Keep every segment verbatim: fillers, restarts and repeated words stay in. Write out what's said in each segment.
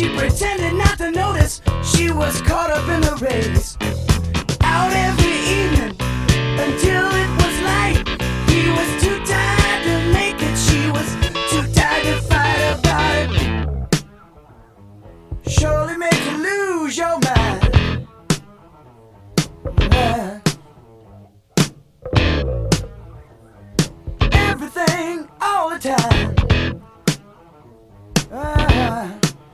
pretended not to notice she was caught up in the race. Out every evening until it was light. He was too tired to make it. She was too tired to fight about it. Surely make you lose your mind. Yeah. Everything all the time. Ah.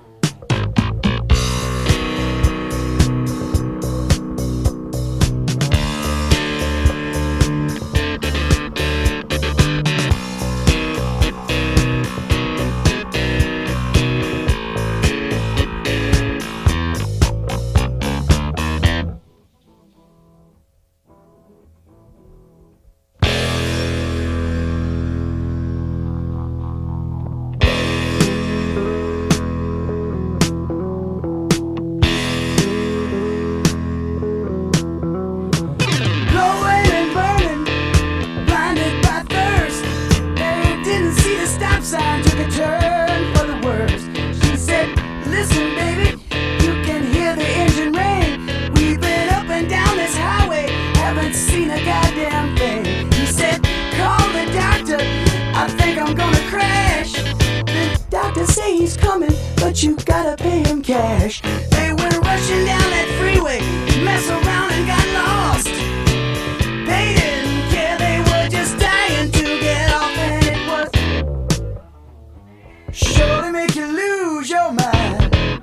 Sign took a turn for the worse. She said, listen baby, you can hear the engine rain. We've been up and down this highway, haven't seen a goddamn thing. He said, call the doctor, I think I'm gonna crash. The doctor say he's coming, but you gotta pay him cash. They went rushing down that freeway, mess around and got lost. They didn't care, they were just dying to get off, and it was surely make you lose your mind.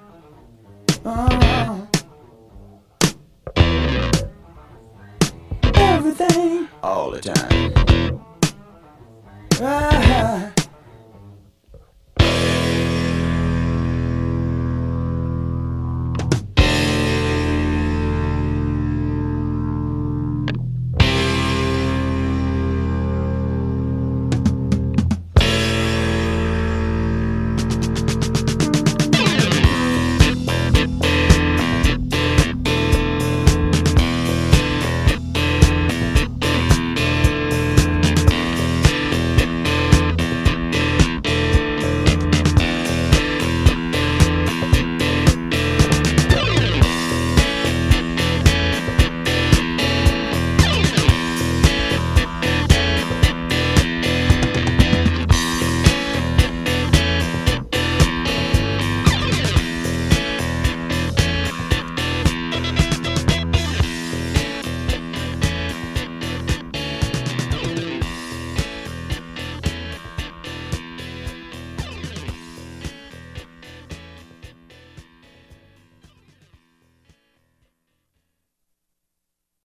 Uh, everything all the time.